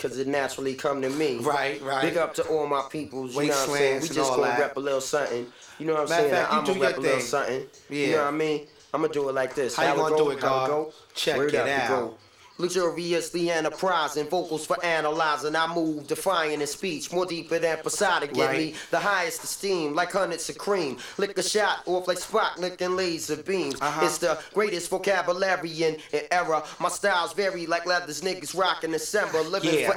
cause it naturally come to me. Right. Big up to all my peoples, you know what I'm saying? We just gonna rep a little something. You know what I'm saying? I'ma rep a little something. You know what I mean? I'ma do it like this. How you gonna do it, God? Check it out. Luxuriously enterprising, vocals for analyzing. I move defying in speech, more deeper than Posada. Give me the highest esteem, like hundreds of cream. Lick a shot off like Spock licking laser beams. It's the greatest vocabulary in era. My styles vary like leathers niggas rockin' December. Living for